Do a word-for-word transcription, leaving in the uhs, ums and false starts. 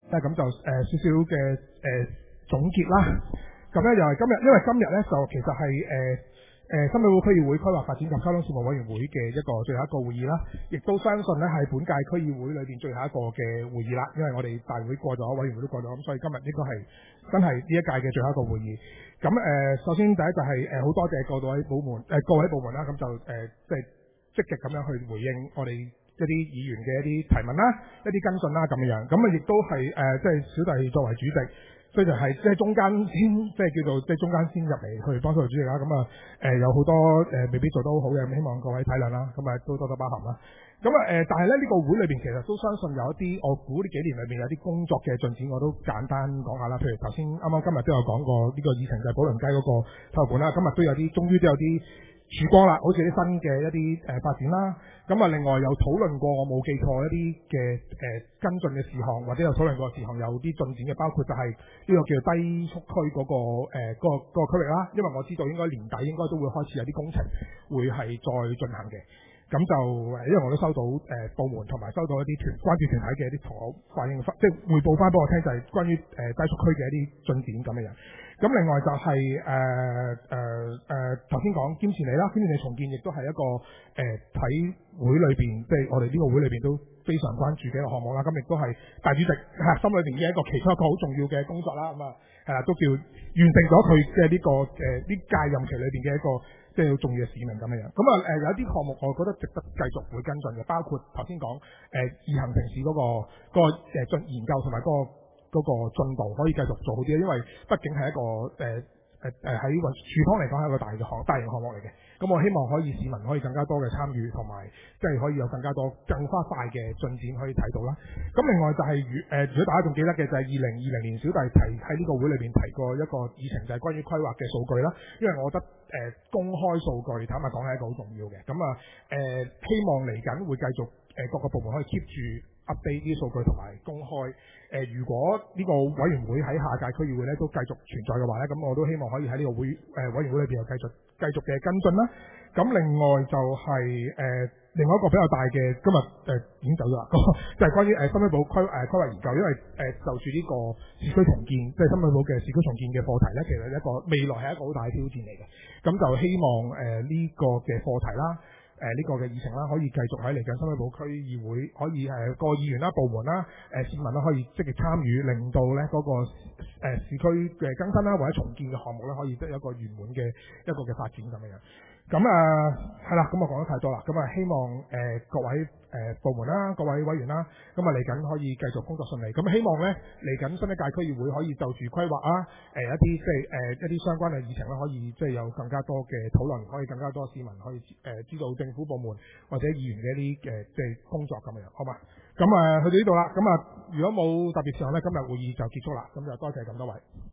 咁就誒、呃、少少嘅誒總結啦。咁咧又係今日，因為今日咧就其實係誒誒深水埗區議會規劃發展及交通事務委員會嘅一個最後一個會議啦，亦都相信咧係本屆區議會裏邊最後一個嘅會議啦。因為我哋大會過咗，委員會都過咗，咁所以今日應該係真係呢一屆嘅最後一個會議。咁誒、呃，首先第一就係誒好多謝各位部門誒、呃、各位部門啦，咁就誒即係積極咁樣去回應我哋一啲議員嘅一啲提問啦，一啲跟進啦咁樣。咁啊亦都係誒即係小弟作為主席。所以就係即係中間先，即係叫做即係中間先入嚟去幫手做主席啦。咁啊誒有好多誒、呃、未必做得好好嘅，咁希望各位體諒啦。咁啊都多多包涵啦。咁啊誒，但係咧呢、這個會裏邊其實都相信有一啲，我估呢幾年裏邊有啲工作嘅進展，我都簡單講下啦。譬如頭先啱啱今日都有講過呢個議程就係寶輪街嗰個體育館啦。今日都有啲，終於都有啲曙光啦，好似啲新嘅一啲誒、呃、發展啦。咁啊，另外有討論過，我冇記錯一啲嘅誒跟進嘅事項，或者有討論過事項有啲進展嘅，包括就係呢個叫低速區嗰、那個誒、呃那個嗰、那個區域啦。因為我知道應該年底應該都會開始有啲工程會係再進行嘅。咁就因為我都收到誒、呃、部門同埋收到一啲團關注團體嘅一啲同我反映，即係彙報翻俾我聽，就係關於誒、呃、低速區嘅一啲進展咁嘅樣。咁另外就係誒誒誒頭先講堅持你啦，堅持你重建亦都係一個誒體、呃、會裏邊，即係我哋呢個會裏邊都非常關注嘅一個項目啦。咁亦都係大主席核心裏邊嘅一個其中一個好重要嘅工作啦。咁啊係啦，都叫完成咗佢嘅呢個誒呢屆任期裏邊嘅一個即係好重要嘅使命咁嘅樣。咁啊誒有啲項目我覺得值得繼續會跟進嘅，包括頭先講誒易行城市嗰、那個、那個誒進、呃、研究同埋嗰個。嗰個進度可以繼續做好啲，因為畢竟係一個誒誒誒喺運署方嚟講係一個大嘅項大型項目嚟嘅。咁我希望可以市民可以更加多嘅參與，同埋即係可以有更加多更加快嘅進展可以睇到啦。咁另外就係如誒，如果大家仲記得嘅就係二零二零年小弟提喺呢個會裏邊提過一個議程，就係關於規劃嘅數據啦。因為我覺得誒、呃、公開數據坦白講係一個好重要嘅。咁啊誒希望嚟緊會繼續誒、呃、各個部門可以 keep 住 update 啲數據同埋公開。誒、呃，如果呢個委員會喺下屆區議會咧都繼續存在嘅話咧，咁我都希望可以喺呢個會誒、呃、委員會裏邊又繼續繼續嘅跟進啦。咁另外就係、是、誒、呃、另外一個比較大嘅今日誒、呃、已經走咗啦，就係、是、關於誒深水埗區誒規劃研究，因為誒、呃、就住呢個市區重建，即係深水埗嘅市區重建嘅課題咧，其實一個未來係一個好大嘅挑戰嚟嘅。咁就希望誒呢、呃這個嘅課題啦。誒呢、呃這個嘅議程啦，可以繼續喺嚟緊深水埗區議會，可以誒、呃、各議員啦、部門啦、誒、呃、市民啦，可以積極參與，令到咧嗰、那個、呃、市區嘅更新啦，或者重建嘅項目咧，可以得一個圓滿嘅一個嘅發展咁樣。咁啊係啦，咁我講得太多啦。咁啊希望誒、呃、各位誒、呃、部門啦、各位委員啦，咁啊嚟緊可以繼續工作順利。咁希望咧嚟緊新一屆區議會可以就住規劃啊，誒、呃、一啲即係誒一啲相關嘅議程咧，可以即係有更加多嘅討論，可以更加多市民可以誒、呃、知道政府部門或者議員嘅一啲誒即係工作咁樣，好嘛？咁啊去到呢度啦。咁啊如果冇特別事項咧，今日會議就結束啦。咁就多謝咁多位。